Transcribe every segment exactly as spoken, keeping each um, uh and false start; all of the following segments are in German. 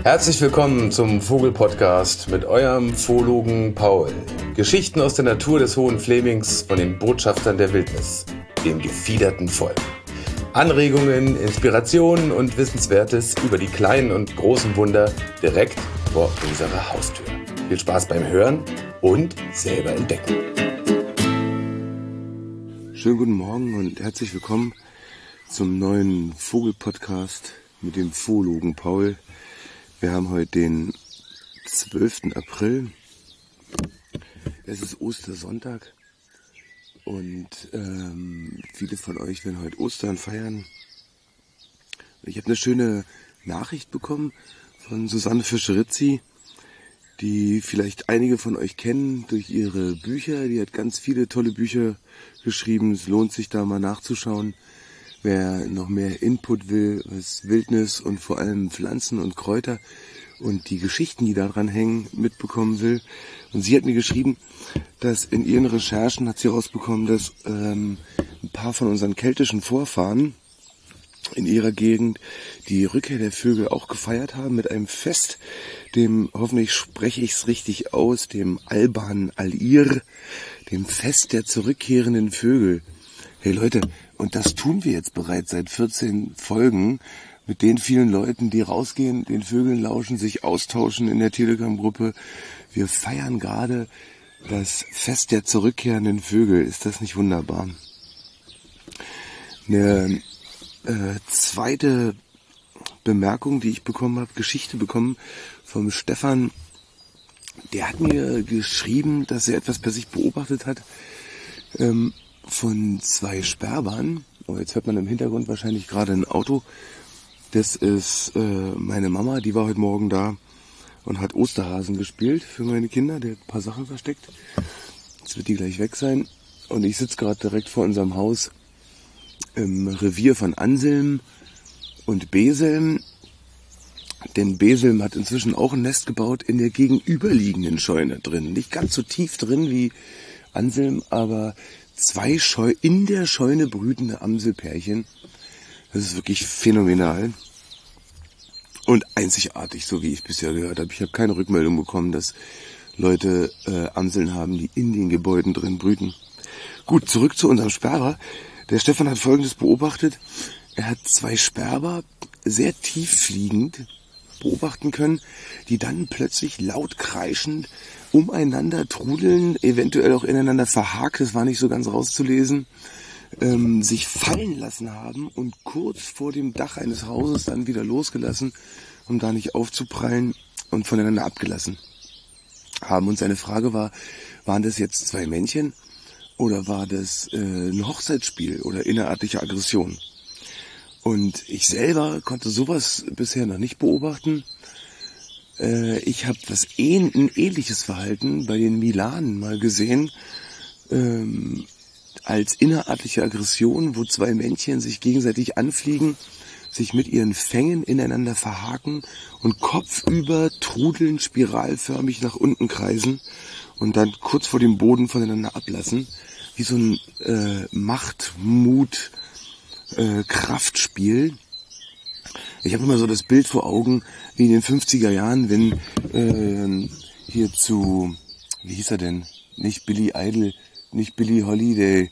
Herzlich willkommen zum Vogel-Podcast mit eurem Zoologen Paul. Geschichten aus der Natur des Hohen Flemings von den Botschaftern der Wildnis, dem gefiederten Volk. Anregungen, Inspirationen und Wissenswertes über die kleinen und großen Wunder direkt vor unserer Haustür. Viel Spaß beim Hören und selber entdecken. Schönen guten Morgen und herzlich willkommen zum neuen Vogel-Podcast mit dem Zoologen Paul. Wir haben heute den zwölften April. Es ist Ostersonntag und ähm, viele von euch werden heute Ostern feiern. Ich habe eine schöne Nachricht bekommen von Susanne Fischerizzi, die vielleicht einige von euch kennen durch ihre Bücher. Die hat ganz viele tolle Bücher geschrieben. Es lohnt sich da mal nachzuschauen. Wer noch mehr Input will, was Wildnis und vor allem Pflanzen und Kräuter und die Geschichten, die daran hängen, mitbekommen will. Und sie hat mir geschrieben, dass in ihren Recherchen hat sie herausbekommen, dass ähm, ein paar von unseren keltischen Vorfahren in ihrer Gegend die Rückkehr der Vögel auch gefeiert haben mit einem Fest, dem, hoffentlich spreche ich es richtig aus, dem Alban Alir, dem Fest der zurückkehrenden Vögel. Hey Leute, und das tun wir jetzt bereits seit vierzehn Folgen mit den vielen Leuten, die rausgehen, den Vögeln lauschen, sich austauschen in der Telegram-Gruppe. Wir feiern gerade das Fest der zurückkehrenden Vögel. Ist das nicht wunderbar? Eine äh, zweite Bemerkung, die ich bekommen habe, Geschichte bekommen vom Stefan. Der hat mir geschrieben, dass er etwas bei sich beobachtet hat, ähm, von zwei Sperbern. Oh, jetzt hört man im Hintergrund wahrscheinlich gerade ein Auto. Das ist äh, meine Mama, die war heute Morgen da und hat Osterhasen gespielt für meine Kinder. Der hat ein paar Sachen versteckt. Jetzt wird die gleich weg sein. Und ich sitze gerade direkt vor unserem Haus im Revier von Anselm und Beselm. Denn Beselm hat inzwischen auch ein Nest gebaut in der gegenüberliegenden Scheune drin. Nicht ganz so tief drin wie Anselm, aber zwei Scheu in der Scheune brütende Amselpärchen. Das ist wirklich phänomenal und einzigartig, so wie ich bisher gehört habe. Ich habe keine Rückmeldung bekommen, dass Leute äh, Amseln haben, die in den Gebäuden drin brüten. Gut, zurück zu unserem Sperber. Der Stefan hat Folgendes beobachtet. Er hat zwei Sperber sehr tief fliegend beobachten können, die dann plötzlich laut kreischend umeinander trudeln, eventuell auch ineinander verhakt, das war nicht so ganz rauszulesen, ähm, sich fallen lassen haben und kurz vor dem Dach eines Hauses dann wieder losgelassen, um da nicht aufzuprallen und voneinander abgelassen haben. Und seine Frage war, waren das jetzt zwei Männchen oder war das äh, ein Hochzeitsspiel oder innerörtliche Aggression? Und ich selber konnte sowas bisher noch nicht beobachten. Äh, ich habe was ähn- ein ähnliches Verhalten bei den Milanen mal gesehen, ähm, als innerörtliche Aggression, wo zwei Männchen sich gegenseitig anfliegen, sich mit ihren Fängen ineinander verhaken und kopfüber trudeln, spiralförmig nach unten kreisen und dann kurz vor dem Boden voneinander ablassen, wie so ein äh, Macht, Mut, äh, Kraftspiel. Ich habe immer so das Bild vor Augen, wie in den fünfziger Jahren, wenn äh, hier zu, wie hieß er denn, nicht Billy Idol, nicht Billie Holiday,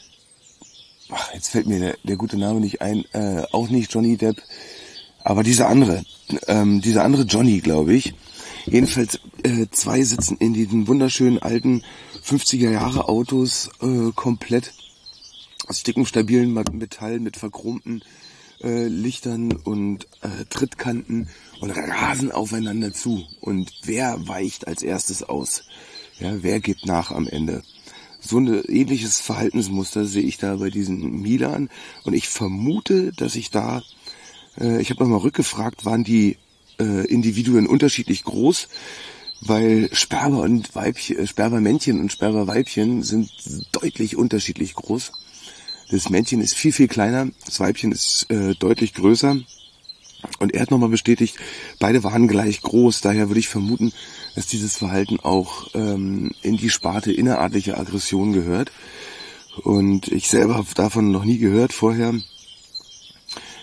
ach, jetzt fällt mir der, der gute Name nicht ein, äh, auch nicht Johnny Depp, aber dieser andere, ähm, dieser andere Johnny, glaube ich. Jedenfalls äh, zwei sitzen in diesen wunderschönen alten fünfziger Jahre Autos, äh, komplett aus dickem, stabilen Metall mit verchromten äh, Lichtern und äh, Trittkanten und rasen aufeinander zu. Und wer weicht als erstes aus? Ja, wer gibt nach am Ende? So ein ähnliches Verhaltensmuster sehe ich da bei diesen Milan. Und ich vermute, dass ich da, äh, ich habe nochmal rückgefragt, waren die äh, Individuen unterschiedlich groß? Weil Sperber und Weibchen, Sperbermännchen und Sperberweibchen sind deutlich unterschiedlich groß. Das Männchen ist viel, viel kleiner, das Weibchen ist äh, deutlich größer. Und er hat nochmal bestätigt, beide waren gleich groß. Daher würde ich vermuten, dass dieses Verhalten auch ähm, in die Sparte innerartliche Aggression gehört. Und ich selber habe davon noch nie gehört vorher.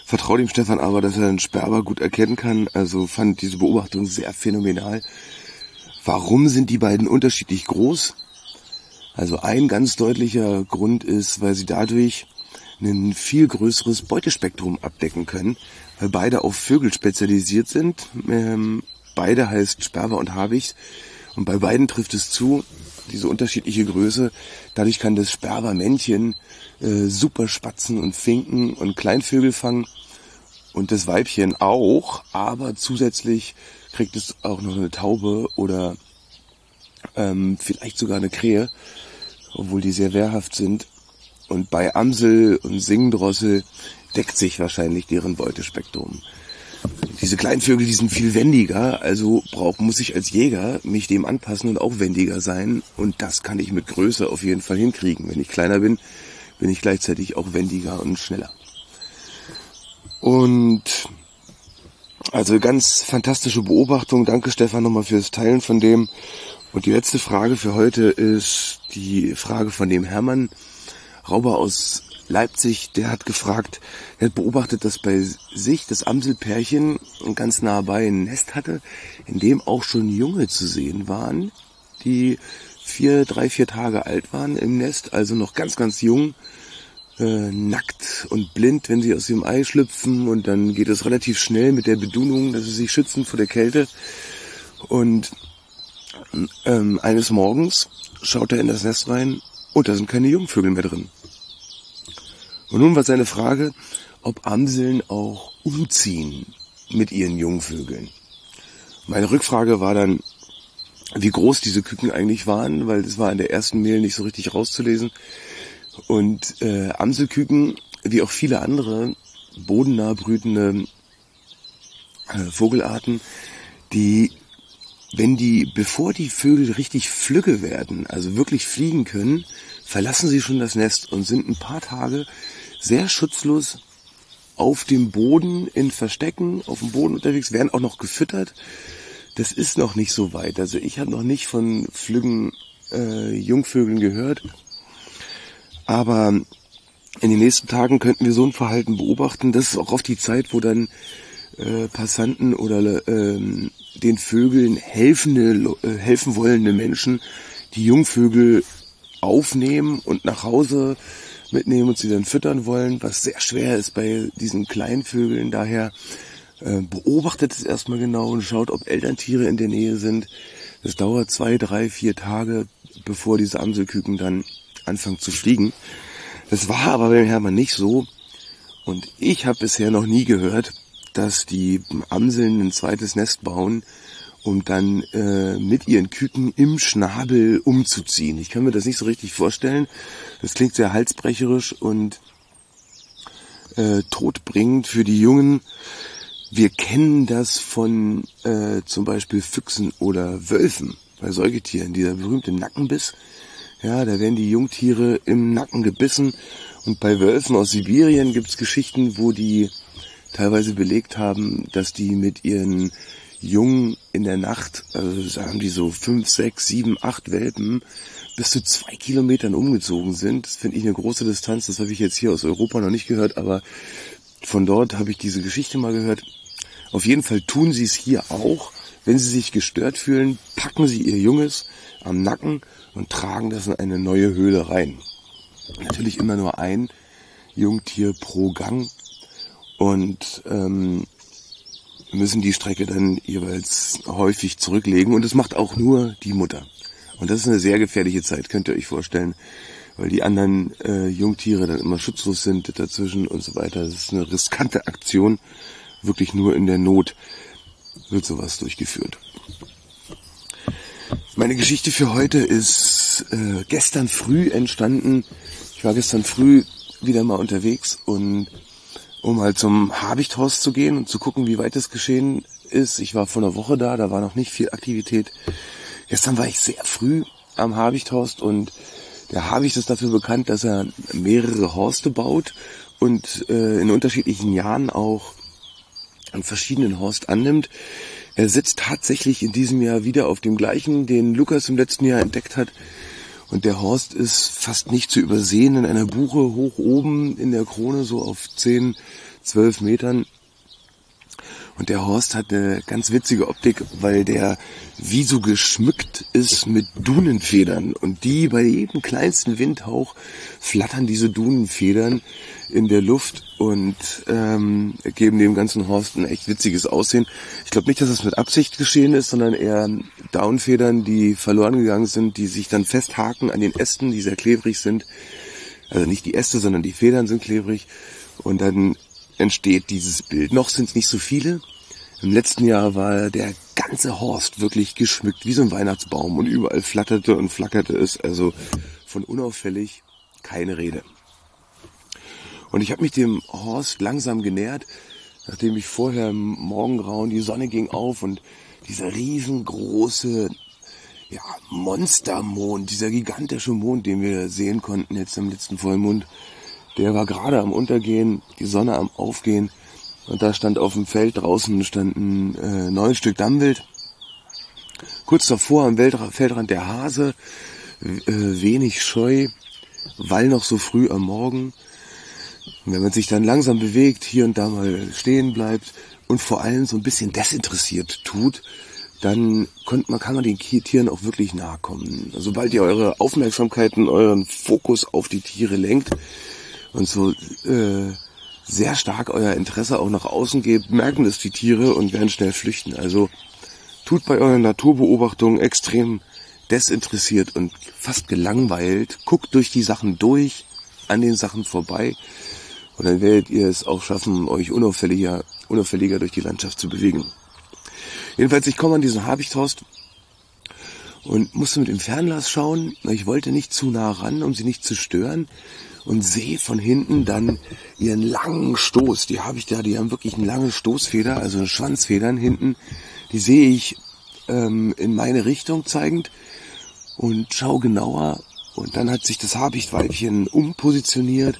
vertraue dem Stefan aber, dass er einen Sperber gut erkennen kann. Also fand diese Beobachtung sehr phänomenal. Warum sind die beiden unterschiedlich groß? Also ein ganz deutlicher Grund ist, weil sie dadurch ein viel größeres Beutespektrum abdecken können, weil beide auf Vögel spezialisiert sind. Ähm, beide heißt Sperber und Habicht. Und bei beiden trifft es zu, diese unterschiedliche Größe. Dadurch kann das Sperbermännchen äh, super Spatzen und Finken und Kleinvögel fangen. Und das Weibchen auch, aber zusätzlich kriegt es auch noch eine Taube oder ähm, vielleicht sogar eine Krähe, obwohl die sehr wehrhaft sind. Und bei Amsel und Singdrossel deckt sich wahrscheinlich deren Beutespektrum. Diese Kleinvögel, die sind viel wendiger, also brauch, muss ich als Jäger mich dem anpassen und auch wendiger sein. Und das kann ich mit Größe auf jeden Fall hinkriegen. Wenn ich kleiner bin, bin ich gleichzeitig auch wendiger und schneller. Und also ganz fantastische Beobachtung. Danke Stefan nochmal fürs Teilen von dem. Und die letzte Frage für heute ist die Frage von dem Hermann Rauber aus Leipzig. Der hat gefragt, er hat beobachtet, dass bei sich das Amselpärchen ganz nah bei ein Nest hatte, in dem auch schon Junge zu sehen waren, die vier, drei, vier Tage alt waren im Nest, also noch ganz, ganz jung, äh, nackt und blind, wenn sie aus dem Ei schlüpfen. Und dann geht es relativ schnell mit der Bedunung, dass sie sich schützen vor der Kälte. Und ähm, eines Morgens schaut er in das Nest rein und da sind keine Jungvögel mehr drin. Und nun war seine Frage, ob Amseln auch umziehen mit ihren Jungvögeln. Meine Rückfrage war dann, wie groß diese Küken eigentlich waren, weil das war in der ersten Mail nicht so richtig rauszulesen. Und äh, Amselküken, wie auch viele andere bodennah brütende äh, Vogelarten, die, wenn die, bevor die Vögel richtig flügge werden, also wirklich fliegen können, verlassen sie schon das Nest und sind ein paar Tage sehr schutzlos auf dem Boden in Verstecken, auf dem Boden unterwegs, werden auch noch gefüttert. Das ist noch nicht so weit. Also ich habe noch nicht von flüggen äh, Jungvögeln gehört. Aber in den nächsten Tagen könnten wir so ein Verhalten beobachten. Das ist auch oft die Zeit, wo dann äh, Passanten oder äh, den Vögeln helfende, äh, helfen wollende Menschen die Jungvögel aufnehmen und nach Hause mitnehmen und sie dann füttern wollen, was sehr schwer ist bei diesen kleinen Vögeln. Daher äh, beobachtet es erstmal genau und schaut, ob Elterntiere in der Nähe sind. Das dauert zwei, drei, vier Tage, bevor diese Amselküken dann anfangen zu fliegen. Das war aber beim Hermann nicht so. Und ich habe bisher noch nie gehört, dass die Amseln ein zweites Nest bauen, um dann äh, mit ihren Küken im Schnabel umzuziehen. Ich kann mir das nicht so richtig vorstellen. Das klingt sehr halsbrecherisch und äh, todbringend für die Jungen. Wir kennen das von äh, zum Beispiel Füchsen oder Wölfen bei Säugetieren, dieser berühmte Nackenbiss. Ja, da werden die Jungtiere im Nacken gebissen. Und bei Wölfen aus Sibirien gibt es Geschichten, wo die teilweise belegt haben, dass die mit ihren Jungen in der Nacht, also sagen die so fünf, sechs, sieben, acht Welpen, bis zu zwei Kilometern umgezogen sind. Das finde ich eine große Distanz. Das habe ich jetzt hier aus Europa noch nicht gehört, aber von dort habe ich diese Geschichte mal gehört. Auf jeden Fall tun sie es hier auch. Wenn sie sich gestört fühlen, packen sie ihr Junges am Nacken und tragen das in eine neue Höhle rein. Natürlich immer nur ein Jungtier pro Gang und ähm, müssen die Strecke dann jeweils häufig zurücklegen. Und das macht auch nur die Mutter. Und das ist eine sehr gefährliche Zeit, könnt ihr euch vorstellen, weil die anderen äh, Jungtiere dann immer schutzlos sind dazwischen und so weiter. Das ist eine riskante Aktion. Wirklich nur in der Not wird sowas durchgeführt. Meine Geschichte für heute ist äh, gestern früh entstanden. Ich war gestern früh wieder mal unterwegs und um halt zum Habichthorst zu gehen und zu gucken, wie weit das geschehen ist. Ich war vor einer Woche da, da war noch nicht viel Aktivität. Gestern war ich sehr früh am Habichthorst und der Habicht ist dafür bekannt, dass er mehrere Horste baut und äh, in unterschiedlichen Jahren auch an verschiedenen Horst annimmt. Er sitzt tatsächlich in diesem Jahr wieder auf dem gleichen, den Lukas im letzten Jahr entdeckt hat. Und der Horst ist fast nicht zu übersehen in einer Buche hoch oben in der Krone, so auf zehn, zwölf Metern. Und der Horst hat eine ganz witzige Optik, weil der wie so geschmückt ist mit Dunenfedern. Und die bei jedem kleinsten Windhauch flattern diese Dunenfedern in der Luft und ähm, geben dem ganzen Horst ein echt witziges Aussehen. Ich glaube nicht, dass das mit Absicht geschehen ist, sondern eher Daunenfedern, die verloren gegangen sind, die sich dann festhaken an den Ästen, die sehr klebrig sind. Also nicht die Äste, sondern die Federn sind klebrig. Und dann entsteht dieses Bild. Noch sind es nicht so viele. Im letzten Jahr war der ganze Horst wirklich geschmückt wie so ein Weihnachtsbaum und überall flatterte und flackerte es. Also von unauffällig keine Rede. Und ich habe mich dem Horst langsam genähert, nachdem ich vorher im Morgengrauen, die Sonne ging auf und dieser riesengroße ja, Monstermond, dieser gigantische Mond, den wir sehen konnten jetzt im letzten Vollmond, der war gerade am Untergehen, die Sonne am Aufgehen und da stand auf dem Feld draußen standen äh, neun Stück Dammwild. Kurz davor am Weltra- Feldrand der Hase, äh, wenig scheu, weil noch so früh am Morgen. Und wenn man sich dann langsam bewegt, hier und da mal stehen bleibt und vor allem so ein bisschen desinteressiert tut, dann kann man, kann man den Tieren auch wirklich nahe kommen. Sobald ihr eure Aufmerksamkeit und euren Fokus auf die Tiere lenkt, und so äh, sehr stark euer Interesse auch nach außen gebt, merken das die Tiere und werden schnell flüchten. Also tut bei euren Naturbeobachtungen extrem desinteressiert und fast gelangweilt. Guckt durch die Sachen durch, an den Sachen vorbei und dann werdet ihr es auch schaffen, euch unauffälliger, unauffälliger durch die Landschaft zu bewegen. Jedenfalls, ich komme an diesen Habichthorst und musste mit dem Fernglas schauen. Ich wollte nicht zu nah ran, um sie nicht zu stören. Und sehe von hinten dann ihren langen Stoß. Die habe ich da, die haben wirklich eine lange Stoßfeder, also Schwanzfedern hinten. Die sehe ich ähm, in meine Richtung zeigend und schaue genauer. Und dann hat sich das Habichtweibchen umpositioniert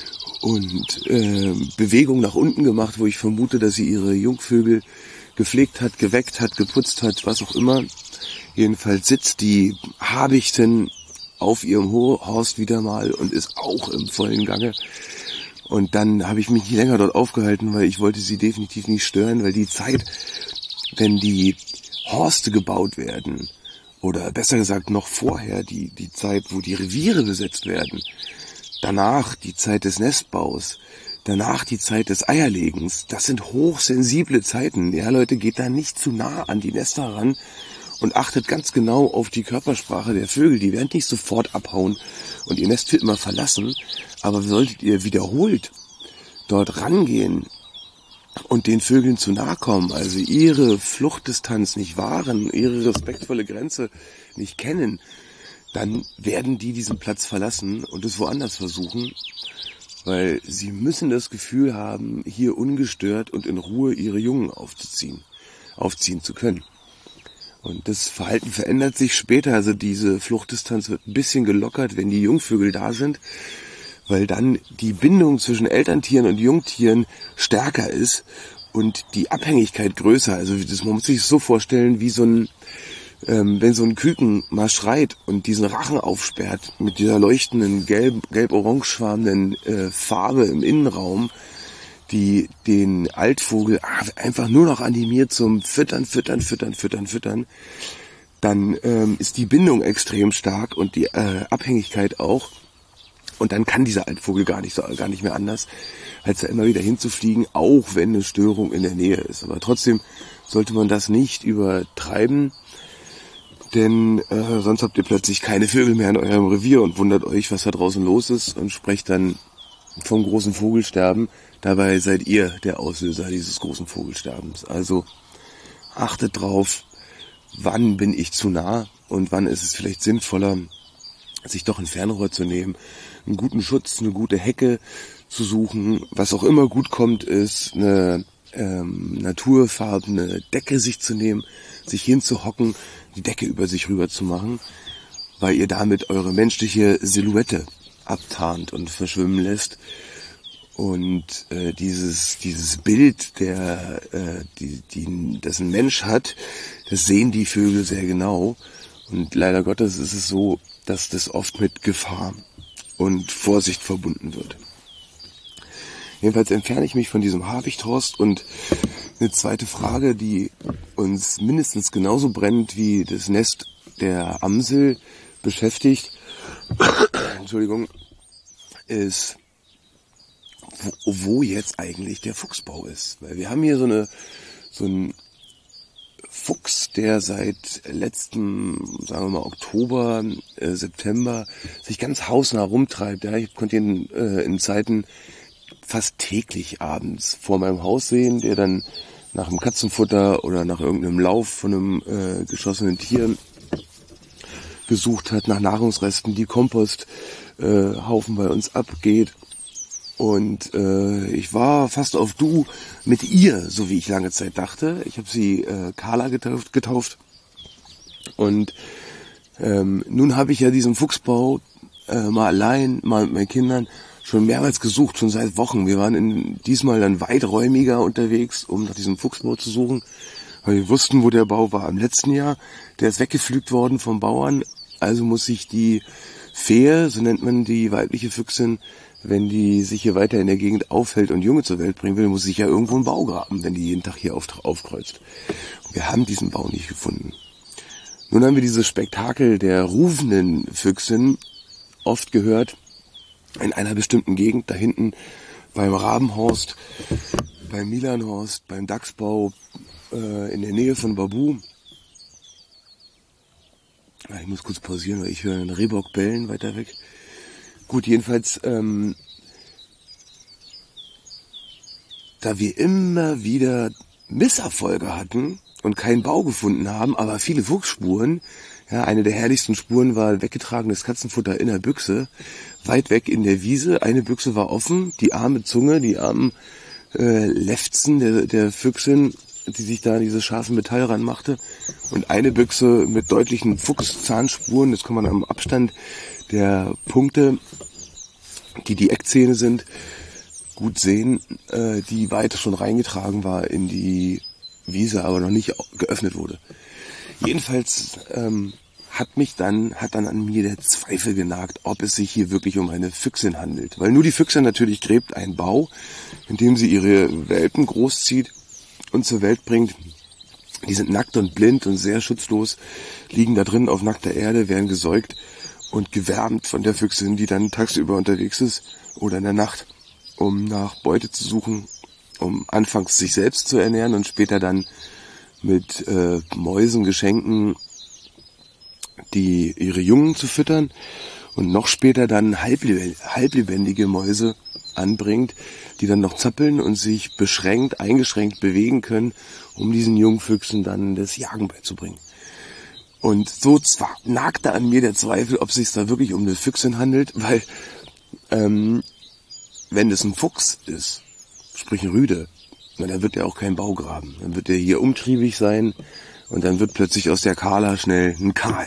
und äh, Bewegung nach unten gemacht, wo ich vermute, dass sie ihre Jungvögel gepflegt hat, geweckt hat, geputzt hat, was auch immer. Jedenfalls sitzt die Habichtin auf ihrem Horst wieder mal und ist auch im vollen Gange. Und dann habe ich mich nicht länger dort aufgehalten, weil ich wollte sie definitiv nicht stören, weil die Zeit, wenn die Horste gebaut werden, oder besser gesagt noch vorher, die, die Zeit, wo die Reviere besetzt werden, danach die Zeit des Nestbaus, danach die Zeit des Eierlegens, das sind hochsensible Zeiten. Ja, Leute, geht da nicht zu nah an die Nester ran, und achtet ganz genau auf die Körpersprache der Vögel. Die werden nicht sofort abhauen und ihr Nest für immer verlassen. Aber solltet ihr wiederholt dort rangehen und den Vögeln zu nahe kommen, also ihre Fluchtdistanz nicht wahren, ihre respektvolle Grenze nicht kennen, dann werden die diesen Platz verlassen und es woanders versuchen, weil sie müssen das Gefühl haben, hier ungestört und in Ruhe ihre Jungen aufzuziehen, aufziehen zu können. Und das Verhalten verändert sich später, also diese Fluchtdistanz wird ein bisschen gelockert, wenn die Jungvögel da sind, weil dann die Bindung zwischen Elterntieren und Jungtieren stärker ist und die Abhängigkeit größer. Also das, man muss sich das so vorstellen, wie so ein, ähm, wenn so ein Küken mal schreit und diesen Rachen aufsperrt mit dieser leuchtenden gelb, gelb-orangefarbenen äh, Farbe im Innenraum, die den Altvogel einfach nur noch animiert zum Füttern, Füttern, Füttern, Füttern, Füttern, dann ähm, ist die Bindung extrem stark und die äh, Abhängigkeit auch. Und dann kann dieser Altvogel gar nicht so, gar nicht mehr anders, als da immer wieder hinzufliegen, auch wenn eine Störung in der Nähe ist. Aber trotzdem sollte man das nicht übertreiben, denn äh, sonst habt ihr plötzlich keine Vögel mehr in eurem Revier und wundert euch, was da draußen los ist und sprecht dann vom großen Vogelsterben. Dabei seid ihr der Auslöser dieses großen Vogelsterbens. Also achtet drauf, wann bin ich zu nah und wann ist es vielleicht sinnvoller, sich doch ein Fernrohr zu nehmen, einen guten Schutz, eine gute Hecke zu suchen. Was auch immer gut kommt, ist eine ähm, naturfarbene Decke sich zu nehmen, sich hinzuhocken, die Decke über sich rüber zu machen, weil ihr damit eure menschliche Silhouette abtarnt und verschwimmen lässt. Und äh, dieses dieses Bild, der äh, die, die das ein Mensch hat, das sehen die Vögel sehr genau. Und leider Gottes ist es so, dass das oft mit Gefahr und Vorsicht verbunden wird. Jedenfalls entferne ich mich von diesem Habichthorst und eine zweite Frage, die uns mindestens genauso brennend wie das Nest der Amsel beschäftigt, Entschuldigung, ist, wo, wo jetzt eigentlich der Fuchsbau ist. Weil wir haben hier so eine, so einen Fuchs, der seit letztem, sagen wir mal, Oktober, äh, September sich ganz hausnah rumtreibt. Ja, ich konnte ihn äh, in Zeiten fast täglich abends vor meinem Haus sehen, der dann nach einem Katzenfutter oder nach irgendeinem Lauf von einem äh, geschossenen Tier gesucht hat, nach Nahrungsresten, die Komposthaufen äh, bei uns abgeht. Und äh, ich war fast auf Du mit ihr, so wie ich lange Zeit dachte. Ich habe sie äh, Carla getauft, getauft. Und ähm, nun habe ich ja diesen Fuchsbau äh, mal allein, mal mit meinen Kindern schon mehrmals gesucht, schon seit Wochen. Wir waren in, diesmal dann weiträumiger unterwegs, um nach diesem Fuchsbau zu suchen, weil wir wussten, wo der Bau war im letzten Jahr. Der ist weggepflügt worden vom Bauern, also muss sich die Fee, so nennt man die weibliche Füchsin, wenn die sich hier weiter in der Gegend aufhält und Junge zur Welt bringen will, muss sich ja irgendwo einen Bau graben, wenn die jeden Tag hier auf, aufkreuzt. Wir haben diesen Bau nicht gefunden. Nun haben wir dieses Spektakel der rufenden Füchsin oft gehört, in einer bestimmten Gegend, da hinten beim Rabenhorst, beim Milanhorst, beim Dachsbau, äh, in der Nähe von Babu. Ich muss kurz pausieren, weil ich höre einen Rehbock bellen weiter weg. Gut, jedenfalls, ähm, da wir immer wieder Misserfolge hatten und keinen Bau gefunden haben, aber viele Fuchsspuren, ja, eine der herrlichsten Spuren war weggetragenes Katzenfutter in der Büchse, weit weg in der Wiese. Eine Büchse war offen, die arme Zunge, die armen äh, Lefzen der, der Füchsin, die sich da an diese scharfen Metall ranmachte. Und eine Büchse mit deutlichen Fuchszahnspuren, das kann man am Abstand der Punkte, die die Eckzähne sind, gut sehen, äh, die weiter schon reingetragen war in die Wiese, aber noch nicht geöffnet wurde. Jedenfalls ähm, hat mich dann, hat dann an mir der Zweifel genagt, ob es sich hier wirklich um eine Füchsin handelt. Weil nur die Füchsin natürlich gräbt einen Bau, in dem sie ihre Welpen großzieht und zur Welt bringt. Die sind nackt und blind und sehr schutzlos, liegen da drin auf nackter Erde, werden gesäugt und gewärmt von der Füchsin, die dann tagsüber unterwegs ist oder in der Nacht, um nach Beute zu suchen, um anfangs sich selbst zu ernähren und später dann mit äh, Mäusen, Geschenken, die ihre Jungen zu füttern und noch später dann halblebendige Mäuse anbringt, die dann noch zappeln und sich beschränkt, eingeschränkt bewegen können, um diesen Jungfüchsen dann das Jagen beizubringen. Und so zwar nagte an mir der Zweifel, ob es sich da wirklich um eine Füchsin handelt, weil ähm, wenn es ein Fuchs ist, sprich ein Rüde, na, dann wird er auch keinen Bau graben. Dann wird er hier umtriebig sein und dann wird plötzlich aus der Carla schnell ein Karl.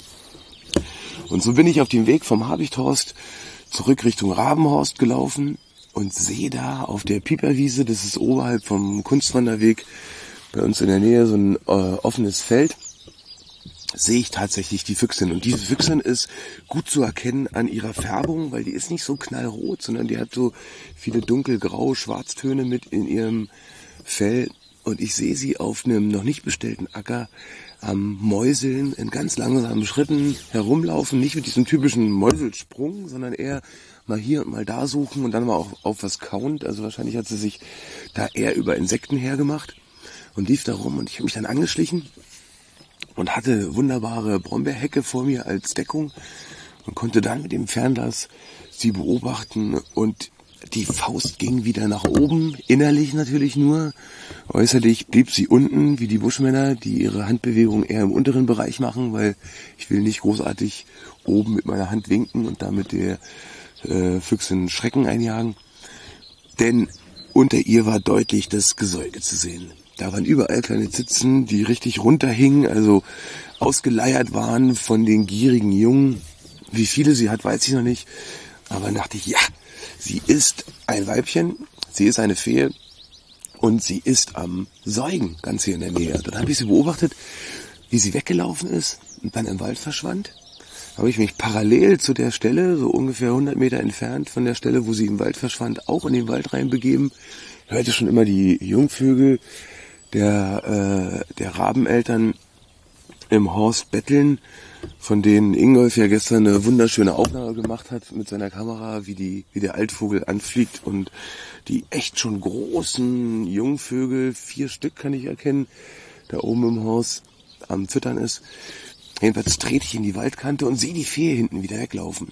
Und so bin ich auf dem Weg vom Habichthorst zurück Richtung Rabenhorst gelaufen und sehe da auf der Pieperwiese, das ist oberhalb vom Kunstwanderweg, bei uns in der Nähe so ein äh, offenes Feld, sehe ich tatsächlich die Füchsin. Und diese Füchsin ist gut zu erkennen an ihrer Färbung, weil die ist nicht so knallrot, sondern die hat so viele dunkelgraue Schwarztöne mit in ihrem Fell. Und ich sehe sie auf einem noch nicht bestellten Acker am Mäuseln in ganz langsamen Schritten herumlaufen. Nicht mit diesem typischen Mäuselsprung, sondern eher mal hier und mal da suchen und dann mal auch auf was kauen. Also wahrscheinlich hat sie sich da eher über Insekten hergemacht und lief da rum. Und ich habe mich dann angeschlichen und hatte wunderbare Brombeerhecke vor mir als Deckung und konnte dann mit dem Fernglas sie beobachten und die Faust ging wieder nach oben, innerlich natürlich nur. Äußerlich blieb sie unten, wie die Buschmänner, die ihre Handbewegung eher im unteren Bereich machen, weil ich will nicht großartig oben mit meiner Hand winken und damit der äh, Füchsin Schrecken einjagen. Denn unter ihr war deutlich das Gesäuge zu sehen. Da waren überall kleine Zitzen, die richtig runterhingen, also ausgeleiert waren von den gierigen Jungen. Wie viele sie hat, weiß ich noch nicht. Aber dann dachte ich, ja, sie ist ein Weibchen, sie ist eine Fee und sie ist am Säugen, ganz hier in der Nähe. Dann habe ich sie beobachtet, wie sie weggelaufen ist und dann im Wald verschwand. habe ich mich parallel zu der Stelle, so ungefähr hundert Meter entfernt von der Stelle, wo sie im Wald verschwand, auch in den Wald reinbegeben. Hörte schon immer die Jungvögel der, äh, der Rabeneltern im Horst betteln, von denen Ingolf ja gestern eine wunderschöne Aufnahme gemacht hat mit seiner Kamera, wie die, wie der Altvogel anfliegt und die echt schon großen Jungvögel, vier Stück kann ich erkennen, da oben im Haus am Füttern ist. Jedenfalls trete ich in die Waldkante und sehe die Fee hinten wieder weglaufen.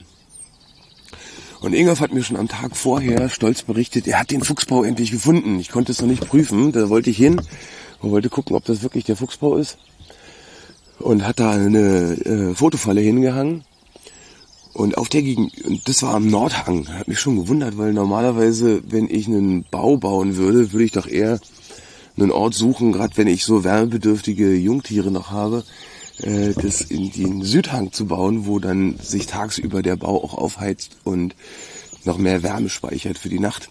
Und Ingolf hat mir schon am Tag vorher stolz berichtet, er hat den Fuchsbau endlich gefunden. Ich konnte es noch nicht prüfen, da wollte ich hin und wollte gucken, ob das wirklich der Fuchsbau ist. Und hat da eine äh, Fotofalle hingehangen. Und auf der Gegend, und das war am Nordhang, hat mich schon gewundert, weil normalerweise, wenn ich einen Bau bauen würde, würde ich doch eher einen Ort suchen, gerade wenn ich so wärmebedürftige Jungtiere noch habe, äh, das in den Südhang zu bauen, wo dann sich tagsüber der Bau auch aufheizt und noch mehr Wärme speichert für die Nacht.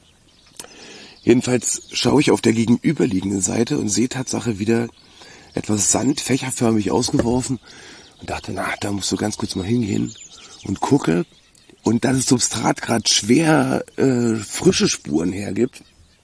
Jedenfalls schaue ich auf der gegenüberliegenden Seite und sehe Tatsache wieder etwas Sand fächerförmig ausgeworfen und dachte, na, da musst du ganz kurz mal hingehen und gucke. Und da das Substrat gerade schwer äh, frische Spuren hergibt,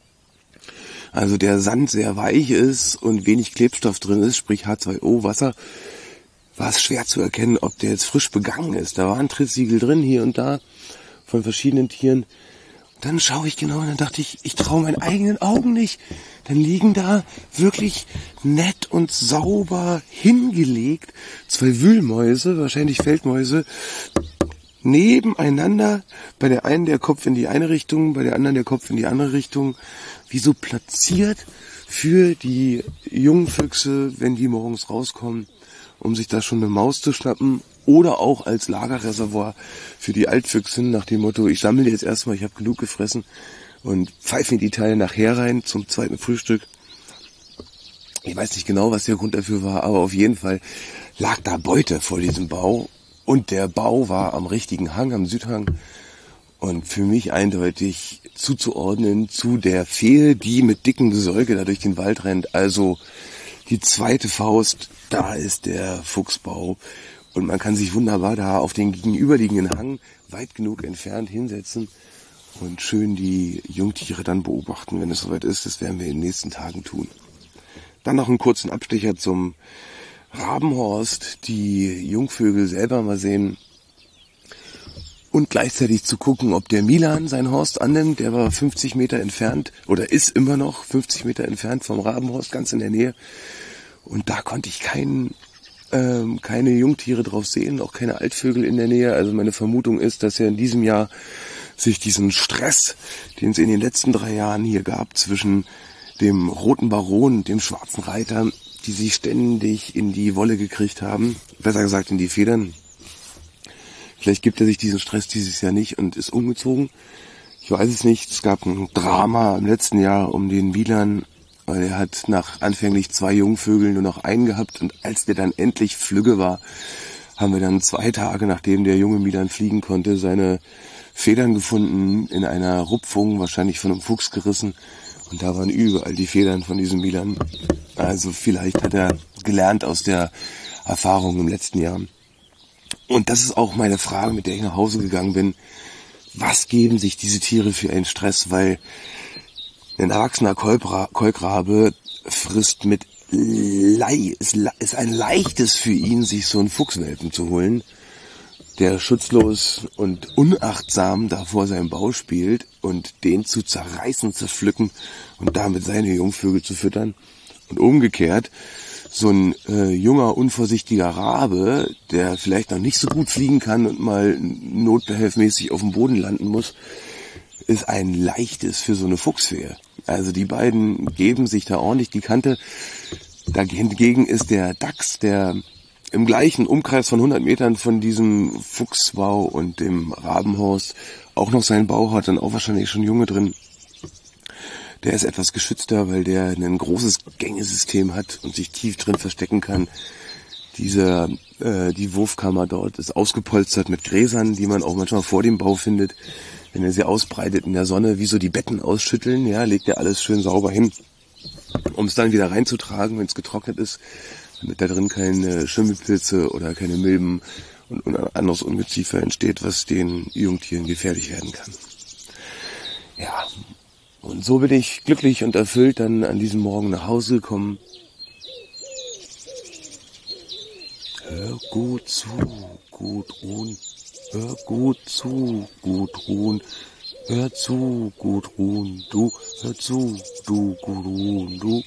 also der Sand sehr weich ist und wenig Klebstoff drin ist, sprich H zwei O, Wasser, war es schwer zu erkennen, ob der jetzt frisch begangen ist. Da waren Trittsiegel drin, hier und da, von verschiedenen Tieren. Dann schaue ich genau und dann dachte ich, ich traue meinen eigenen Augen nicht. Dann liegen da wirklich nett und sauber hingelegt zwei Wühlmäuse, wahrscheinlich Feldmäuse, nebeneinander. Bei der einen der Kopf in die eine Richtung, bei der anderen der Kopf in die andere Richtung. Wie so platziert für die jungen Füchse, wenn die morgens rauskommen, um sich da schon eine Maus zu schnappen. Oder auch als Lagerreservoir für die Altfüchsin nach dem Motto, ich sammle jetzt erstmal, ich habe genug gefressen und pfeife mir die Teile nachher rein zum zweiten Frühstück. Ich weiß nicht genau, was der Grund dafür war, aber auf jeden Fall lag da Beute vor diesem Bau und der Bau war am richtigen Hang, am Südhang und für mich eindeutig zuzuordnen zu der Fee, die mit dicken Gesäuge da durch den Wald rennt. Also die zweite Faust, da ist der Fuchsbau. Und man kann sich wunderbar da auf den gegenüberliegenden Hang weit genug entfernt hinsetzen und schön die Jungtiere dann beobachten, wenn es soweit ist. Das werden wir in den nächsten Tagen tun. Dann noch einen kurzen Abstecher zum Rabenhorst, die Jungvögel selber mal sehen und gleichzeitig zu gucken, ob der Milan seinen Horst annimmt. Der war fünfzig Meter entfernt oder ist immer noch fünfzig Meter entfernt vom Rabenhorst, ganz in der Nähe. Und da konnte ich keinen Ähm, keine Jungtiere drauf sehen, auch keine Altvögel in der Nähe. Also meine Vermutung ist, dass er in diesem Jahr sich diesen Stress, den es in den letzten drei Jahren hier gab, zwischen dem Roten Baron und dem Schwarzen Reiter, die sich ständig in die Wolle gekriegt haben, besser gesagt in die Federn. Vielleicht gibt er sich diesen Stress dieses Jahr nicht und ist umgezogen. Ich weiß es nicht. Es gab ein Drama im letzten Jahr um den Milan, weil er hat nach anfänglich zwei Jungvögeln nur noch einen gehabt und als der dann endlich flügge war, haben wir dann zwei Tage, nachdem der junge Milan fliegen konnte, seine Federn gefunden, in einer Rupfung, wahrscheinlich von einem Fuchs gerissen und da waren überall die Federn von diesem Milan. Also vielleicht hat er gelernt aus der Erfahrung im letzten Jahr. Und das ist auch meine Frage, mit der ich nach Hause gegangen bin. Was geben sich diese Tiere für einen Stress, weil ein erwachsener Kolkrabe frisst mit Lei, ist, ist ein leichtes für ihn, sich so einen Fuchswelpen zu holen, der schutzlos und unachtsam da vor seinem Bau spielt und den zu zerreißen, zu pflücken und damit seine Jungvögel zu füttern. Und umgekehrt, so ein äh, junger, unvorsichtiger Rabe, der vielleicht noch nicht so gut fliegen kann und mal notbehelfmäßig auf dem Boden landen muss, ist ein leichtes für so eine Fuchsfee. Also die beiden geben sich da ordentlich die Kante. Dagegen ist der Dachs, der im gleichen Umkreis von hundert Metern von diesem Fuchsbau und dem Rabenhorst auch noch seinen Bau hat, dann auch wahrscheinlich schon Junge drin. Der ist etwas geschützter, weil der ein großes Gängesystem hat und sich tief drin verstecken kann. Diese, äh, die Wurfkammer dort ist ausgepolstert mit Gräsern, die man auch manchmal vor dem Bau findet. Wenn er sie ausbreitet in der Sonne, wie so die Betten ausschütteln, ja, legt er alles schön sauber hin, um es dann wieder reinzutragen, wenn es getrocknet ist, damit da drin keine Schimmelpilze oder keine Milben und ein anderes Ungeziefer entsteht, was den Jungtieren gefährlich werden kann. Ja, und so bin ich glücklich und erfüllt dann an diesem Morgen nach Hause gekommen. Hör gut zu, Gudrun, hör gut zu, Gudrun, hör zu, Gudrun, du, hör zu, du, Gudrun, du.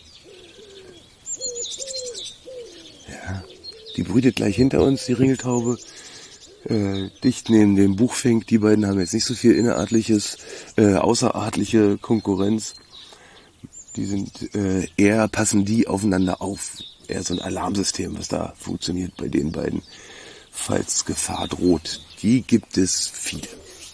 Ja, die brütet gleich hinter uns, die Ringeltaube, äh, dicht neben dem Buchfink. Die beiden haben jetzt nicht so viel innerartliches, äh, außerartliche Konkurrenz. Die sind äh, eher, passen die aufeinander auf. Eher so ein Alarmsystem, was da funktioniert bei den beiden, falls Gefahr droht. Die gibt es viele.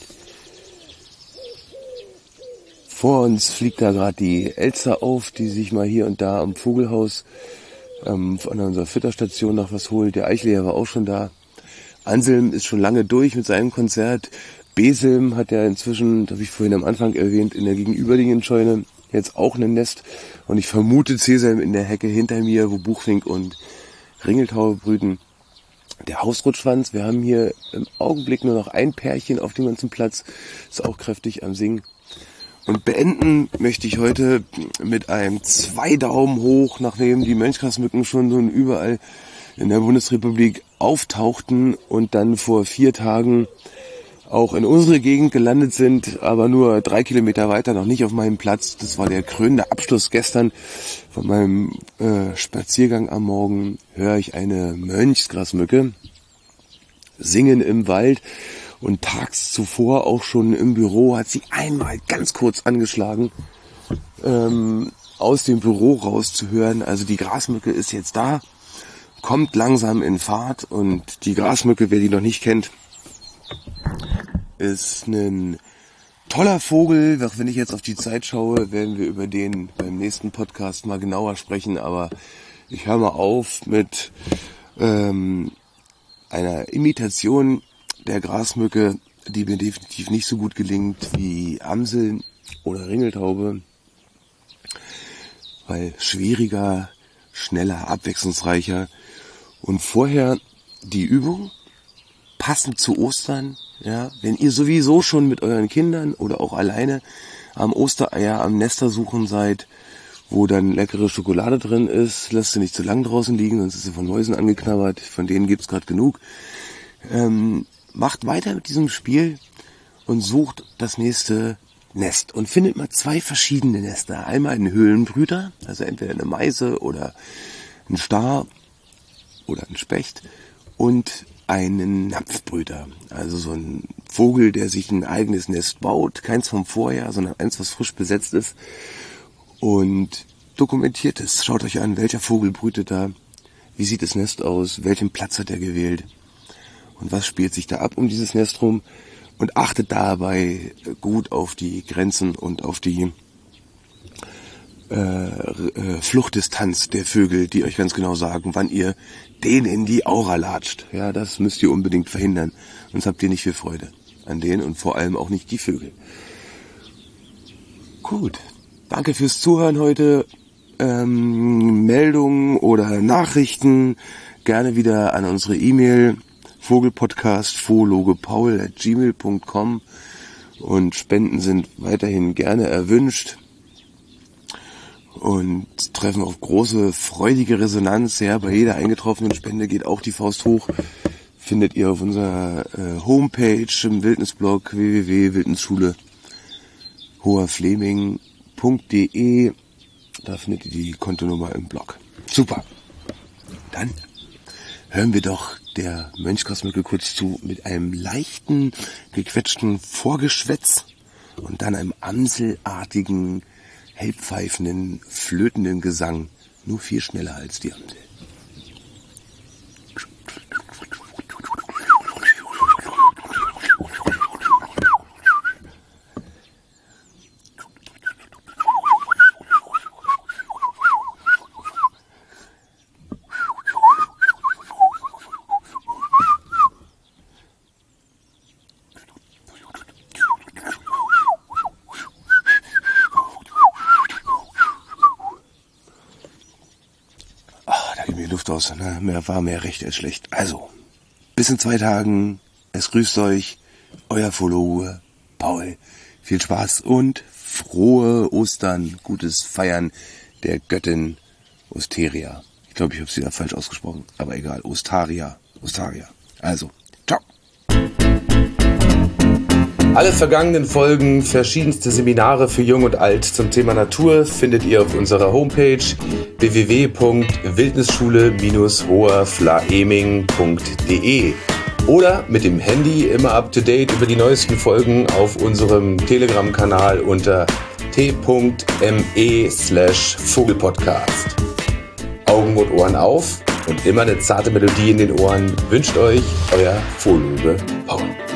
Vor uns fliegt da gerade die Elster auf, die sich mal hier und da am Vogelhaus ähm, an unserer Fütterstation noch was holt. Der Eichleher war auch schon da. Anselm ist schon lange durch mit seinem Konzert. Beselm hat ja inzwischen, das habe ich vorhin am Anfang erwähnt, in der gegenüberliegenden Scheune jetzt auch ein Nest. Und ich vermute Seselm in der Hecke hinter mir, wo Buchfink und Ringeltaube brüten. Der Hausrotschwanz, wir haben hier im Augenblick nur noch ein Pärchen auf dem ganzen Platz, ist auch kräftig am Singen. Und beenden möchte ich heute mit einem zwei Daumen hoch, nachdem die Mönchgrasmücken schon so überall in der Bundesrepublik auftauchten und dann vor vier Tagen auch in unsere Gegend gelandet sind, aber nur drei Kilometer weiter, noch nicht auf meinem Platz. Das war der krönende Abschluss gestern von meinem äh, Spaziergang am Morgen. Höre ich eine Mönchsgrasmücke singen im Wald. Und tags zuvor auch schon im Büro hat sie einmal ganz kurz angeschlagen, ähm, aus dem Büro rauszuhören. Also die Grasmücke ist jetzt da, kommt langsam in Fahrt. Und die Grasmücke, wer die noch nicht kennt, ist ein toller Vogel. Auch wenn ich jetzt auf die Zeit schaue, werden wir über den beim nächsten Podcast mal genauer sprechen. Aber ich höre mal auf mit ähm, einer Imitation der Grasmücke, die mir definitiv nicht so gut gelingt wie Amseln oder Ringeltaube, weil schwieriger, schneller, abwechslungsreicher. Und vorher die Übung, passend zu Ostern, ja, wenn ihr sowieso schon mit euren Kindern oder auch alleine am Ostereier am Nester suchen seid, wo dann leckere Schokolade drin ist, lasst sie nicht zu lang draußen liegen, sonst ist sie von Mäusen angeknabbert, von denen gibt's gerade genug. Ähm, Macht weiter mit diesem Spiel und sucht das nächste Nest und findet mal zwei verschiedene Nester. Einmal einen Höhlenbrüter, also entweder eine Meise oder ein Star oder ein Specht, und einen Napfbrüter, also so ein Vogel, der sich ein eigenes Nest baut, keins vom Vorjahr, sondern eins, was frisch besetzt ist, und dokumentiert es. Schaut euch an, welcher Vogel brütet da, wie sieht das Nest aus, welchen Platz hat er gewählt. Und was spielt sich da ab um dieses Nest rum? Und achtet dabei gut auf die Grenzen und auf die äh, äh, Fluchtdistanz der Vögel, die euch ganz genau sagen, wann ihr den in die Aura latscht. Ja, das müsst ihr unbedingt verhindern. Sonst habt ihr nicht viel Freude an denen und vor allem auch nicht die Vögel. Gut, danke fürs Zuhören heute. Ähm, Meldungen oder Nachrichten gerne wieder an unsere E-Mail Vogelpodcast fologepaul at gmail punkt com, und Spenden sind weiterhin gerne erwünscht und treffen auf große freudige Resonanz. Ja, bei jeder eingetroffenen Spende geht auch die Faust hoch. Findet ihr auf unserer äh, Homepage im Wildnisblog w w w punkt wildnisschule hoherfleming punkt de. Da findet ihr die Kontonummer im Blog. Super. Dann hören wir doch der Mönchgrasmücke kurz zu mit einem leichten, gequetschten Vorgeschwätz und dann einem amselartigen, hellpfeifenden, flötenden Gesang, nur viel schneller als die Amsel. Luft aus, ne? Mehr war mehr recht als schlecht. Also, Bis in zwei Tagen. Es grüßt euch, euer Foologe Paul. Viel Spaß und frohe Ostern. Gutes Feiern der Göttin Osteria. Ich glaube, ich habe es wieder falsch ausgesprochen, aber egal. Ostaria. Ostaria. Also, ciao. Alle vergangenen Folgen, verschiedenste Seminare für Jung und Alt zum Thema Natur findet ihr auf unserer Homepage w w w punkt wildnisschule Bindestrich hoherflaeming punkt de oder mit dem Handy immer up to date über die neuesten Folgen auf unserem Telegram-Kanal unter t.me slash Vogelpodcast. Augen und Ohren auf und immer eine zarte Melodie in den Ohren wünscht euch euer Foologe Paul.